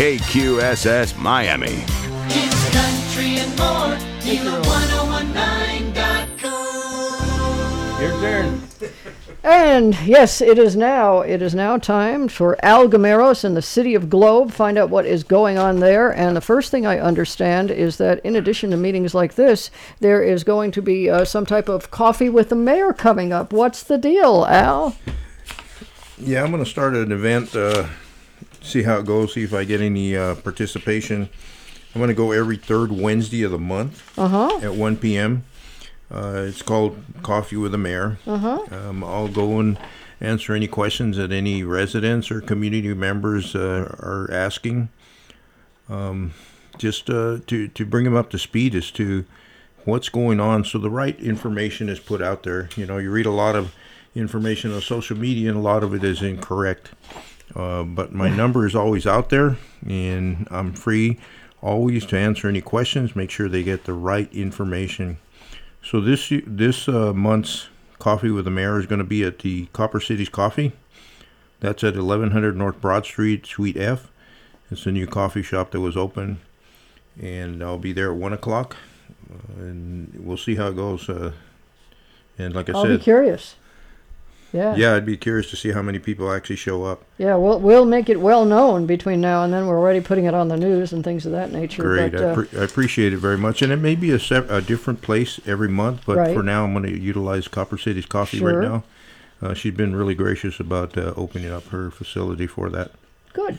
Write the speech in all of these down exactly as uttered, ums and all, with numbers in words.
K Q S S Miami. It's country and more. Hilo ten nineteen dot com. Your turn. And yes, it is now. It is now time for Al Gameros in the city of Globe. Find out what is going on there. And the first thing I understand is that in addition to meetings like this, there is going to be uh, some type of coffee with the mayor coming up. What's the deal, Al? Yeah, I'm going to start an event, uh, see how it goes, see if I get any uh, participation. I'm going to go every third Wednesday of the month Uh-huh. at one p.m. Uh, it's called Coffee with the Mayor. Uh-huh. Um, I'll go and answer any questions that any residents or community members uh, are asking. Um, just uh, to, to bring them up to speed as to what's going on, so the right information is put out there. You know, you read a lot of information on social media, and a lot of it is incorrect. Uh, but my number is always out there, and I'm free always to answer any questions, make sure they get the right information. So this this uh, month's Coffee with the Mayor is going to be at the Copper Cities Coffee. That's at eleven hundred North Broad Street, Suite F. It's a new coffee shop that was open, and I'll be there at one o'clock, uh, and we'll see how it goes. Uh, and like I I'll said, be curious. Yeah. yeah, I'd be curious to see how many people actually show up. Yeah, we'll we'll make it well known between now and then. We're already putting it on the news and things of that nature. Great, But, I, uh, pre- I appreciate it very much. And it may be a, sep- a different place every month, but Right. for now I'm going to utilize Copper City's Coffee Sure. right now. Uh, she's been really gracious about uh, opening up her facility for that. good.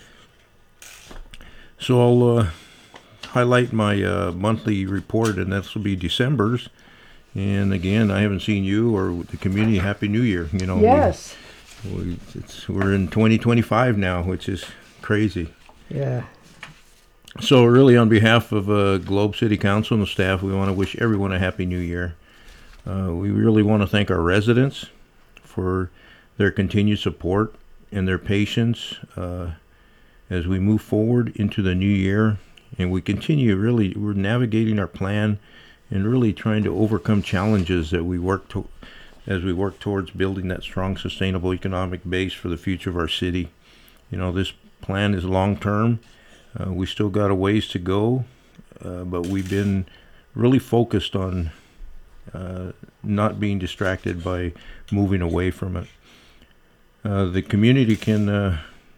So I'll uh, highlight my uh, monthly report, and this will be December's. And again, I haven't seen you or the community. Happy New Year! You know, we- Yes. we, it's, we're in twenty twenty-five now, which is crazy. Yeah. So really, on behalf of uh, Globe City Council and the staff, we want to wish everyone a Happy New Year. Uh, we really want to thank our residents for their continued support and their patience uh, as we move forward into the new year. And we continue, really, we're navigating our plan and really trying to overcome challenges that we work to as we work towards building that strong, sustainable economic base for the future of our city. You know, this plan is long-term. Uh, we still got a ways to go, uh, but we've been really focused on uh, not being distracted by moving away from it. Uh, the community can uh,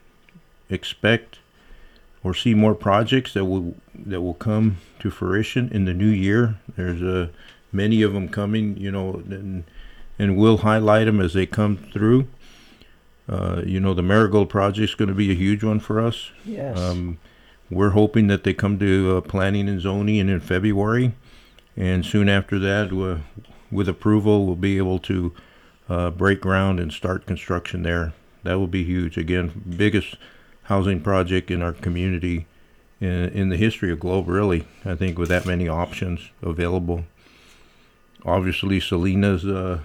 expect or see more projects that will that will come to fruition in the new year. There's uh, many of them coming, you know, and and we'll highlight them as they come through. Uh, you know, the Marigold project is going to be a huge one for us. Yes. Um, we're hoping that they come to uh, planning and zoning in February, and soon after that, uh, with approval, we'll be able to uh, break ground and start construction there. That will be huge. Again, biggest housing project in our community in, in the history of Globe, really. I think with that many options available. Obviously, Selena's uh,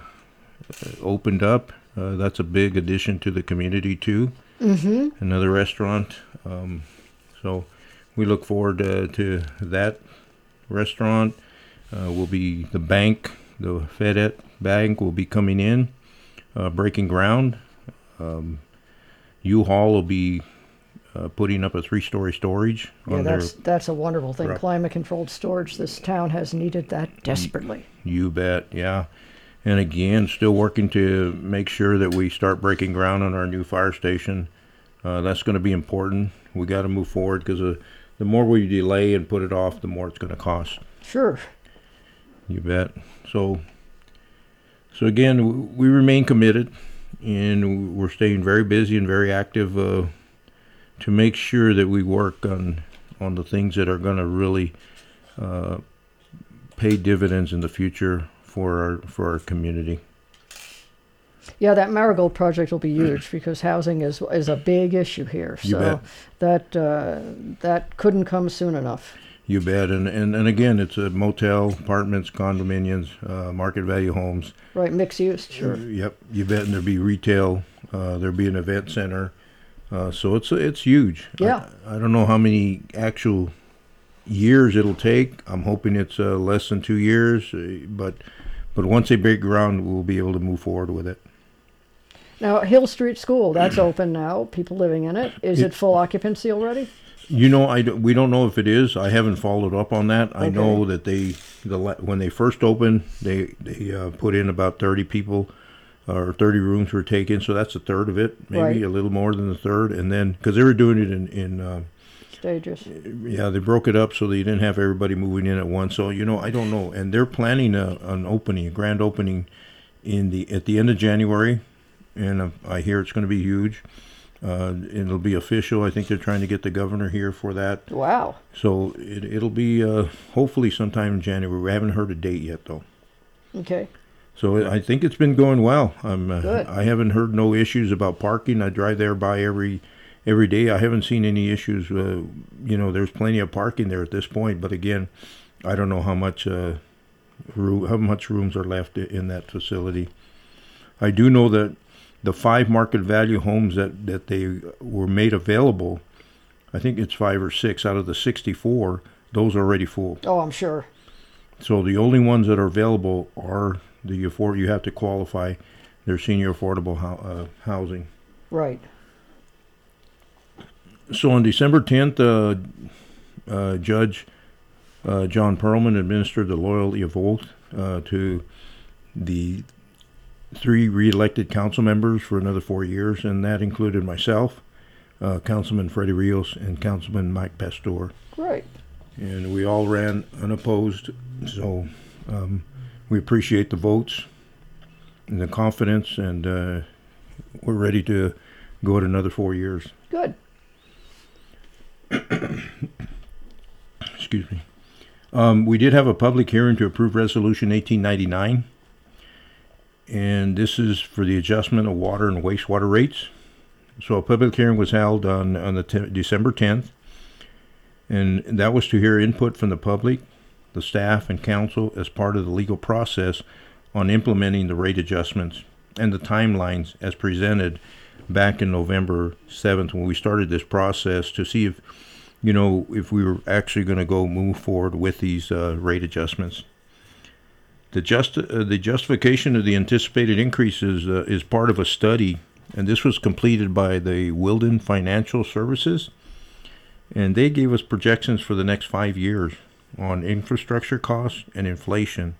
opened up. Uh, that's a big addition to the community too. Mm-hmm. Another restaurant. Um, so we look forward uh, to that restaurant. Uh, will be the bank, the FedEx Bank will be coming in, uh, breaking ground. Um, U-Haul will be uh, putting up a three-story storage. Yeah, on that's their, that's a wonderful thing. Right. Climate-controlled storage. This town has needed that desperately. You bet, yeah. And again, still working to make sure that we start breaking ground on our new fire station. Uh, that's going to be important. We got to move forward because uh, the more we delay and put it off, the more it's going to cost. Sure. You bet. So, so again, w- we remain committed, and we're staying very busy and very active uh, to make sure that we work on on the things that are going to really uh, pay dividends in the future for our for our community. Yeah, that Marigold project will be huge because housing is is a big issue here. You So that uh, that couldn't come soon enough. You bet. And, and, and again, it's a motel, apartments, condominiums, uh, market value homes. Right, mixed use. Sure. Yep, you bet. And there'll be retail. Uh, there'll be an event center. Uh, so it's it's huge. Yeah. I, I don't know how many actual years it'll take. I'm hoping it's uh, less than two years. Uh, but but once they break ground, we'll be able to move forward with it. Now, Hill Street School, that's open now, people living in it. Is it, It- full occupancy already? You know, I don't- we don't know if it is. I haven't followed up on that. I Okay. know that they, the la- when they first opened, they they uh, put in about thirty people, or thirty rooms were taken. So that's a third of it, maybe Right. a little more than a third. And then because they were doing it in in uh, Stages. yeah, they broke it up so they didn't have everybody moving in at once. So you know, I don't know. And they're planning a, an opening, a grand opening, in the at the end of January, and uh, I hear it's going to be huge. Uh, it'll be official. I think they're trying to get the governor here for that. Wow. So it, it'll be uh, hopefully sometime in January. We haven't heard a date yet, though. Okay. So I think it's been going well. I'm, uh, Good. I haven't heard no issues about parking. I drive there by every every day. I haven't seen any issues. Uh, you know, there's plenty of parking there at this point. But again, I don't know how much uh, room, how much rooms are left i- in that facility. I do know that the five market value homes that, that they were made available, I think it's five or six out of the sixty-four, those are already full. Oh, I'm sure. So the only ones that are available are the afford. You have to qualify. They're senior affordable ho- uh, housing. Right. So on December tenth, uh, uh, Judge uh, John Perlman administered the loyalty of oath uh, to the three re-elected council members for another four years, and that included myself, uh, Councilman Freddie Rios, and Councilman Mike Pastor. Right. And we all ran unopposed, so um, we appreciate the votes and the confidence, and uh, we're ready to go at another four years. Good. Excuse me. Um, we did have a public hearing to approve Resolution eighteen ninety-nine, and this is for the adjustment of water and wastewater rates. So a public hearing was held on, on the te- December tenth, and that was to hear input from the public, the staff, and council as part of the legal process on implementing the rate adjustments and the timelines as presented back in November seventh when we started this process to see if, you know, if we were actually going to go move forward with these uh, rate adjustments. The just uh, the justification of the anticipated increases uh, is part of a study, and this was completed by the Wilden Financial Services, and they gave us projections for the next five years on infrastructure costs and inflation.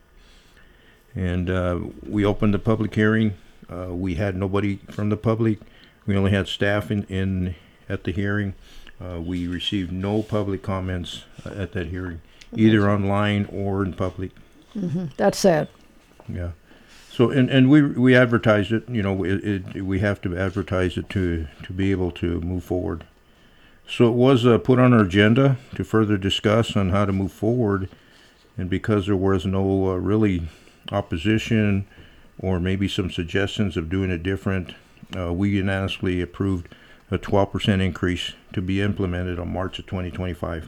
And uh, we opened the public hearing. Uh, we had nobody from the public. We only had staff in, in at the hearing. Uh, we received no public comments uh, at that hearing, either online or in public. That's sad. Yeah. So and, and we we advertised it. You know, it, it we have to advertise it to to be able to move forward. So it was uh, put on our agenda to further discuss on how to move forward, and because there was no uh, really opposition or maybe some suggestions of doing it different, uh, we unanimously approved a twelve percent increase to be implemented on March of twenty twenty-five.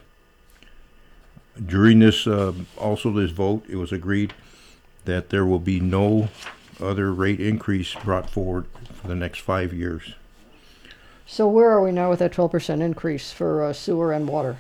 During this, uh, also this vote, it was agreed that there will be no other rate increase brought forward for the next five years. So where are we now with that twelve percent increase for uh, sewer and water?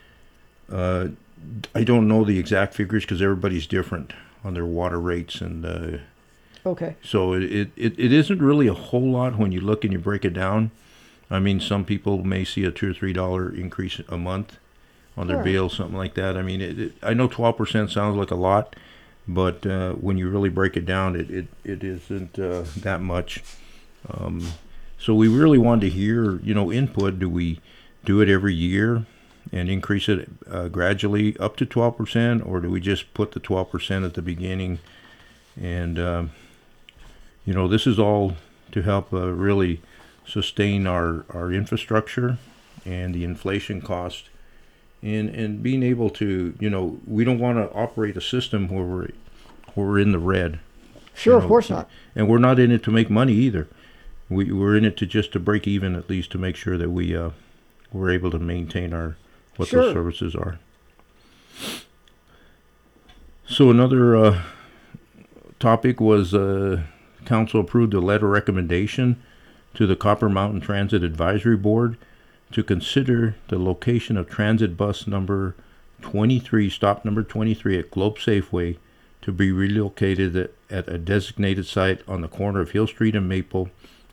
Uh, I don't know the exact figures because everybody's different on their water rates, and uh, Okay. so it, it, it isn't really a whole lot when you look and you break it down. I mean, some people may see a two or three dollar increase a month on their Sure. bill, something like that. I mean, it, it, I know twelve percent sounds like a lot, but uh, when you really break it down, it it, it isn't uh, that much. Um, so we really wanted to hear, you know, input. Do we do it every year and increase it uh, gradually up to twelve percent, or do we just put the twelve percent at the beginning? And um, you know, this is all to help uh, really sustain our, our infrastructure and the inflation cost, and and being able to, you know, we don't want to operate a system where we're where we're in the red. Sure, You of know, course not. And we're not in it to make money either. We we're in it to just to break even, at least to make sure that we uh we're able to maintain our what Sure. those services are. So another uh, topic was uh, council approved a letter recommendation to the Copper Mountain Transit Advisory Board to consider the location of transit bus number twenty-three, stop number twenty-three at Globe Safeway, to be relocated at, at a designated site on the corner of Hill Street and Maple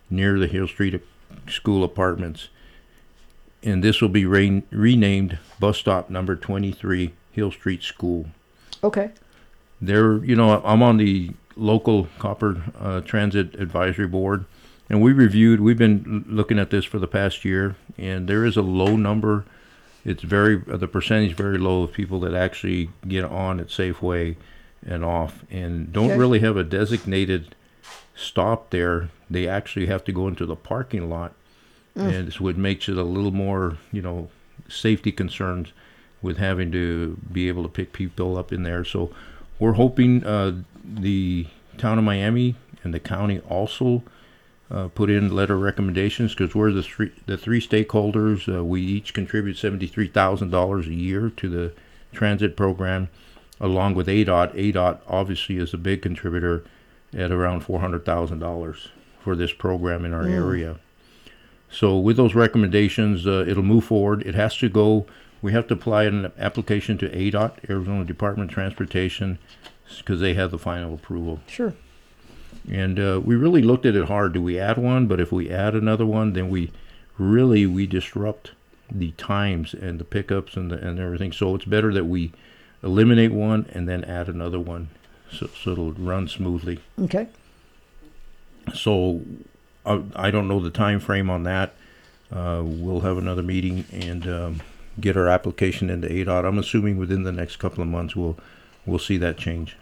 near the Hill Street School apartments. And this will be re- renamed Bus Stop Number twenty-three Hill Street School. Okay. There, you know, I'm on the local Copper uh, Transit Advisory Board, and we reviewed, we've been looking at this for the past year, and there is a low number. It's very, uh, the percentage very low of people that actually get on at Safeway and off, and don't Okay. really have a designated stop there. They actually have to go into the parking lot, and so it makes it a little more, you know, safety concerns with having to be able to pick people up in there. So we're hoping uh, the town of Miami and the county also uh, put in letter recommendations, because we're the three the three stakeholders. Uh, we each contribute seventy-three thousand dollars a year to the transit program, along with A D O T. A D O T obviously is a big contributor at around four hundred thousand dollars for this program in our Mm. area. So with those recommendations, uh, it'll move forward. It has to go, we have to apply an application to A D O T, Arizona Department of Transportation, because they have the final approval. Sure. And uh, we really looked at it hard. Do we add one? But if we add another one, then we really, we disrupt the times and the pickups and the, and everything. So it's better that we eliminate one and then add another one, so, so it'll run smoothly. Okay. So I, I don't know the time frame on that. Uh, we'll have another meeting and um, get our application into A D O T. I'm assuming within the next couple of months we'll we'll see that change.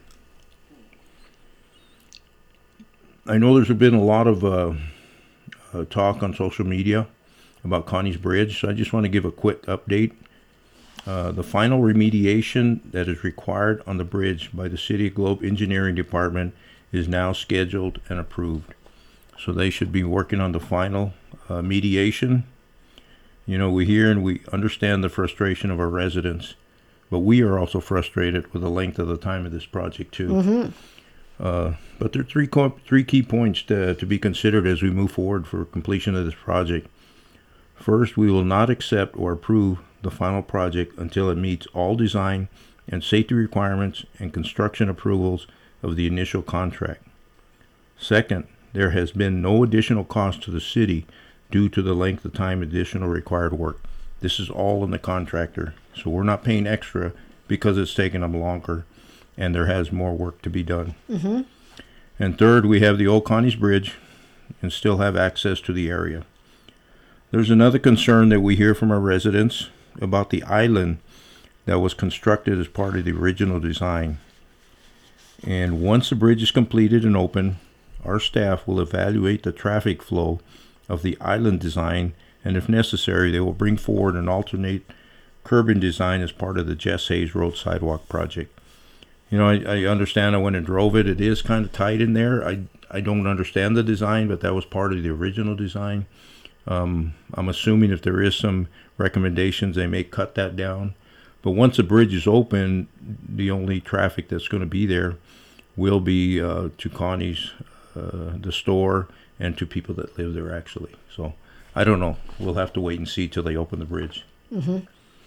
I know there's been a lot of uh, uh, talk on social media about Connie's Bridge, so I just want to give a quick update. Uh, the final remediation that is required on the bridge by the City of Globe Engineering Department is now scheduled and approved. So they should be working on the final uh, mediation. You know, we hear and we understand the frustration of our residents, but we are also frustrated with the length of the time of this project too. Mm-hmm. Uh, but there are three, co- three key points to, to be considered as we move forward for completion of this project. First, we will not accept or approve the final project until it meets all design and safety requirements and construction approvals of the initial contract. Second, there has been no additional cost to the city due to the length of time additional required work. This is all in the contractor, so we're not paying extra because it's taking them longer and there has more work to be done. Mm-hmm. And third, we have the Old Connie's Bridge and still have access to the area. There's another concern that we hear from our residents about the island that was constructed as part of the original design. And once the bridge is completed and open, our staff will evaluate the traffic flow of the island design, and if necessary, they will bring forward an alternate curbing design as part of the Jess Hayes Road Sidewalk project. You know, I, I understand, I went and drove it. It is kind of tight in there. I, I don't understand the design, but that was part of the original design. Um, I'm assuming if there is some recommendations, they may cut that down. But once the bridge is open, the only traffic that's going to be there will be uh, to Connie's, uh, the store, and to people that live there actually. So I don't know. We'll have to wait and see till they open the bridge. Mm-hmm.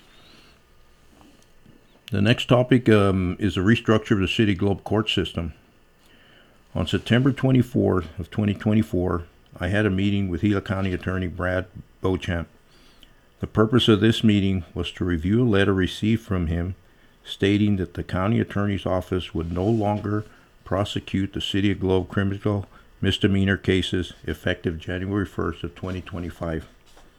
The next topic um, is the restructure of the City Globe court system. On September twenty-fourth of twenty twenty-four, I had a meeting with Gila County Attorney Brad Beauchamp. The purpose of this meeting was to review a letter received from him stating that the county attorney's office would no longer prosecute the City of Globe criminal misdemeanor cases effective January first of twenty twenty-five.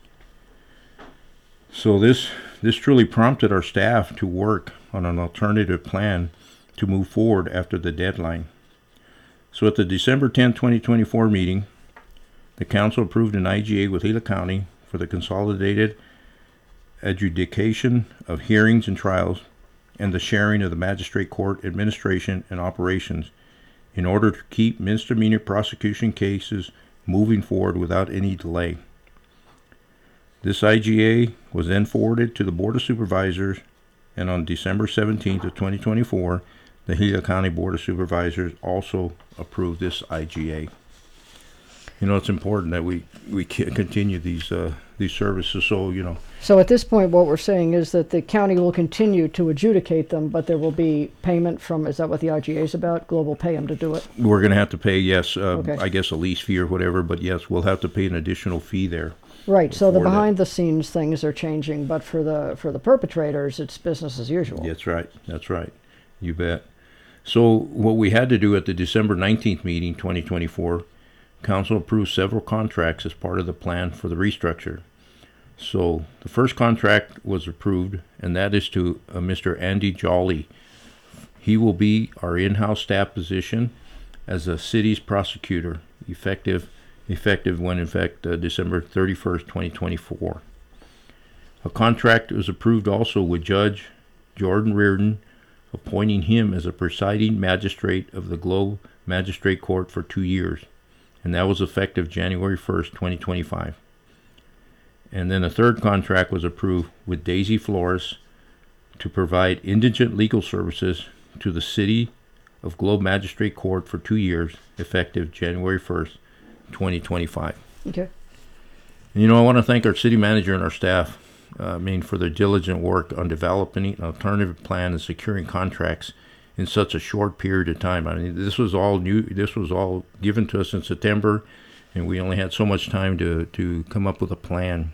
So this this truly prompted our staff to work on an alternative plan to move forward after the deadline. So at the December tenth, twenty twenty-four meeting, the council approved an I G A with Gila County for the consolidated adjudication of hearings and trials and the sharing of the magistrate court administration and operations in order to keep misdemeanor prosecution cases moving forward without any delay. This I G A was then forwarded to the Board of Supervisors, and on December seventeenth of twenty twenty-four, the Gila County Board of Supervisors also approved this I G A. you know, it's important that we, we ca- continue these, uh, these services, so, you know, So at this point, what we're saying is that the county will continue to adjudicate them, but there will be payment from, is that what the I G A is about? Global pay them to do it? we're gonna have to pay, yes, uh, Okay. I guess a lease fee or whatever, but yes, we'll have to pay an additional fee there. Right, so the For that. behind the scenes things are changing, but for the, for the perpetrators, it's business as usual. That's right, that's right, you bet. So what we had to do at the December nineteenth meeting, twenty twenty-four, council approved several contracts as part of the plan for the restructure. So the first contract was approved, and that is to uh, Mister Andy Jolly. He will be our in-house staff position as a city's prosecutor, effective effective when in fact uh, December thirty-first, twenty twenty-four. A contract was approved also with Judge Jordan Reardon, appointing him as a presiding magistrate of the Globe Magistrate Court for two years, and that was effective January first, twenty twenty-five. And then a third contract was approved with Daisy Flores to provide indigent legal services to the City of Globe Magistrate Court for two years, effective January first, twenty twenty-five. Okay, And, you know, I want to thank our city manager and our staff, uh, I mean, for their diligent work on developing an alternative plan and securing contracts in such a short period of time. I mean, this was all new. This was all given to us in September, and we only had so much time to, to come up with a plan.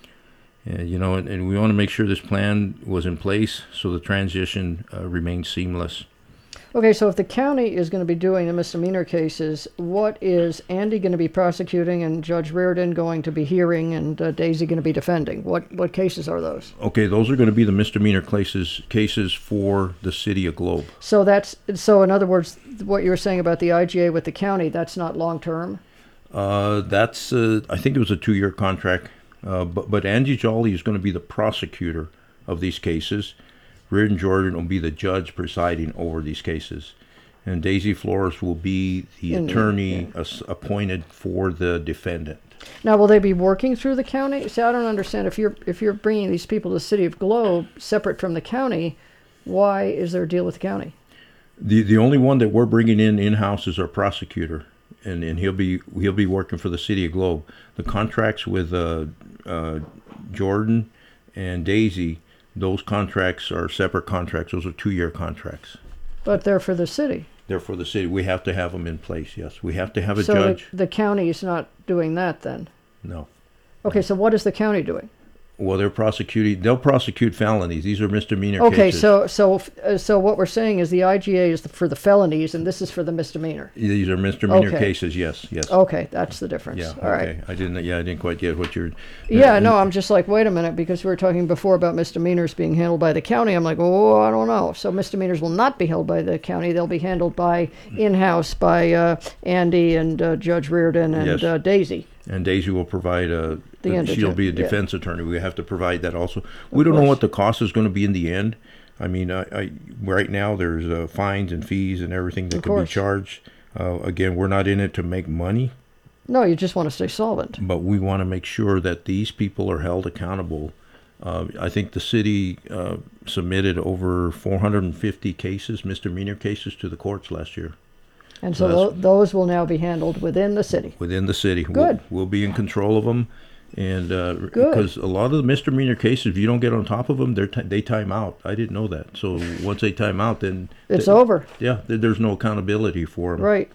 And, you know, and, and we want to make sure this plan was in place so the transition uh, remained seamless. okay, so if the county is gonna be doing the misdemeanor cases, what is Andy gonna be prosecuting and Judge Reardon going to be hearing and uh, Daisy gonna be defending? What, what cases are those? Okay, those are going to be the misdemeanor cases cases for the city of Globe. So that's, so in other words, what you were saying about the I G A with the county, that's not long-term? Uh, that's uh, I think it was a two-year contract. Uh, but but Angie Jolly is going to be the prosecutor of these cases. Reardon Jordan will be the judge presiding over these cases, and Daisy Flores will be the In the- attorney as- appointed for the defendant. Now, will they be working through the county? See, I don't understand. If you're if you're bringing these people to the city of Globe separate from the county, why is there a deal with the county? The the only one that we're bringing in in house is our prosecutor, and, and he'll be he'll be working for the city of Globe. The contracts with uh, uh, Jordan and Daisy, those contracts are separate contracts. Those are two-year contracts. But they're for the city. They're for the city. We have to have them in place. Yes, we have to have a So judge. the, the county is not doing that then. No. Okay, so what is the county doing? Well, they're prosecuting. They'll prosecute felonies. These are misdemeanor Okay, cases. so so uh, so what we're saying is the I G A is the, for the felonies, and this is for the misdemeanor. These are misdemeanor Okay. cases. Yes, yes. Okay, that's the difference. Yeah. All right. okay. I didn't. Yeah, I didn't quite get what you're. Yeah, no, I'm just like, wait a minute, because we were talking before about misdemeanors being handled by the county. I'm like, oh, I don't know. So misdemeanors will not be held by the county. They'll be handled by in-house by uh, Andy and uh, Judge Reardon and Yes. uh, Daisy. And Daisy will provide a. The she'll indigent, be a yeah. defense attorney. We have to provide that also. We don't know course. what the cost is going to be in the end. I mean, I, I right now there's uh, fines and fees and everything that Of can be course. charged. Uh, again, we're not in it to make money, No, you just want to stay solvent. but we want to make sure that these people are held accountable. Uh, I think the city uh, submitted over four hundred fifty cases, misdemeanor cases, to the courts last year And so That's- tho- those will now be handled within the city. within the city. Good. We'll, we'll be in control of them, and uh, Good. because a lot of the misdemeanor cases, if you don't get on top of them, they're ti they time out. I didn't know that. So once they time out, then It's th- over. Yeah, th- there's no accountability for them. Right.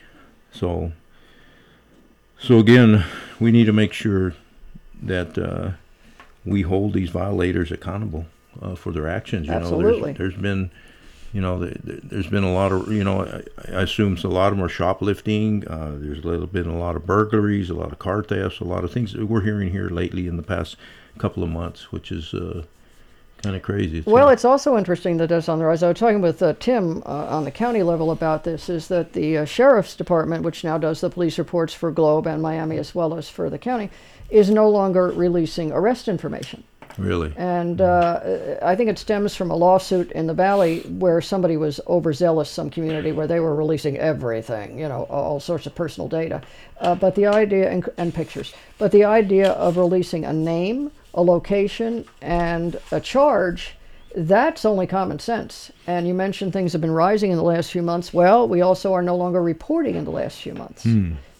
So, so again, we need to make sure that uh, we hold these violators accountable uh, for their actions. You Absolutely. know, there's, there's been, you know, th- th- there's been a lot of, you know, I, I assume a lot of them are shoplifting. Uh, there's a little been a lot of burglaries, a lot of car thefts, a lot of things that we're hearing here lately in the past couple of months, which is uh, kind of crazy. It's, Well, uh, it's also interesting that that's on the rise. I was talking with uh, Tim uh, on the county level about this, is that the uh, sheriff's department, which now does the police reports for Globe and Miami as well as for the county, is no longer releasing arrest information. really. And uh, I think it stems from a lawsuit in the Valley where somebody was overzealous, some community where they were releasing everything, you know, all sorts of personal data. Uh, but the idea, and, and pictures, but the idea of releasing a name, a location, and a charge, that's only common sense. And you mentioned things have been rising in the last few months. Well, we also are no longer reporting in the last few months.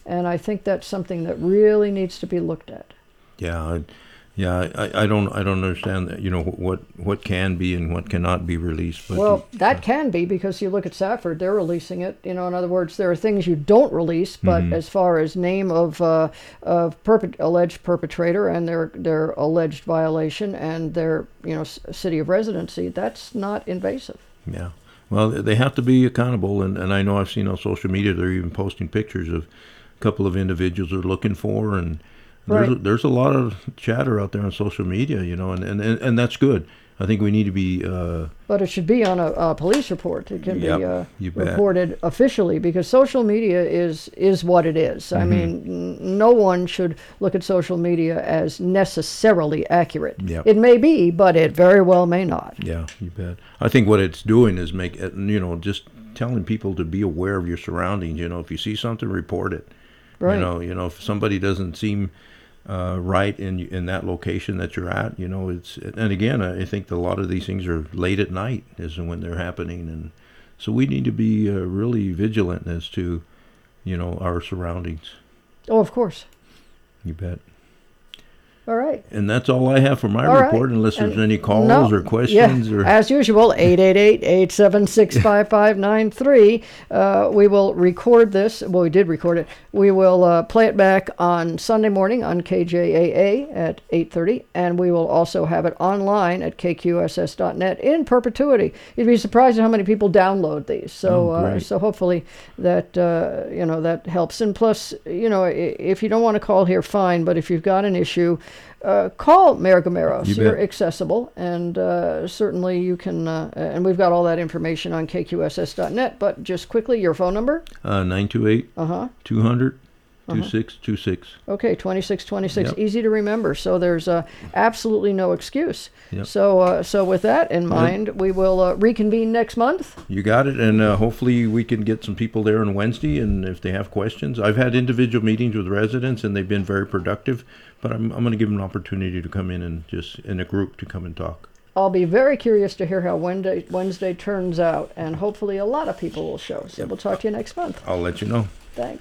And I think that's something that really needs to be looked at. Yeah, I, yeah, I, I don't, I don't understand that. You know what, what can be and what cannot be released. But Well, that can be because you look at Safford; they're releasing it. You know, in other words, there are things you don't release, but Mhm. as far as name of uh, of perpet- alleged perpetrator and their their alleged violation and their you know s- city of residency, that's not invasive. yeah, well, they have to be accountable, and, and I know I've seen on social media they're even posting pictures of a couple of individuals they're looking for, and there's a, Right. there's a lot of chatter out there on social media, you know, and, and, and, and that's good. I think we need to be uh, But it should be on a, a police report. It can Yep, be uh, you bet. reported officially because social media is is what it is. Mm-hmm. I mean, n- no one should look at social media as necessarily accurate. Yep. It may be, but it very well may not. Yeah, you bet. I think what it's doing is make it, you know, just telling people to be aware of your surroundings. You know, if you see something, report it. Right. You know, you know, if somebody doesn't seem uh, right in in that location that you're at, you know, it's. And again, I think a lot of these things are late at night is when they're happening, and so we need to be uh, really vigilant as to, you know, our surroundings. Oh, of course. You bet. All right. And that's all I have for my All right. report, unless there's And any calls no, or questions yeah, or. as usual, eight eight eight, eight seven six, five five nine three. Uh, we will record this. Well, we did record it. We will uh, play it back on Sunday morning on K J A A at eight thirty, and we will also have it online at K Q S S dot net in perpetuity. You'd be surprised at how many people download these. So, Oh, uh, great. so hopefully that uh, you know that helps. And plus, you know, i- if you don't want to call here, fine. But if you've got an issue, uh, call Mayor Gameros. You You're bet. accessible, and uh, certainly you can. Uh, and we've got all that information on K Q S S dot net. But just quickly, your phone number. Uh, nine two eight, Uh huh. two hundred, two six two six. Okay, twenty-six twenty-six, Yep. easy to remember. So there's uh, absolutely no excuse. Yep. So, uh, so with that in mind, we will uh, reconvene next month. You got it, and uh, hopefully we can get some people there on Wednesday, and if they have questions. I've had individual meetings with residents, and they've been very productive, but I'm, I'm going to give them an opportunity to come in and just, in a group, to come and talk. I'll be very curious to hear how Wednesday, Wednesday turns out, and hopefully a lot of people will show. So we'll talk to you next month. I'll let you know. Thanks.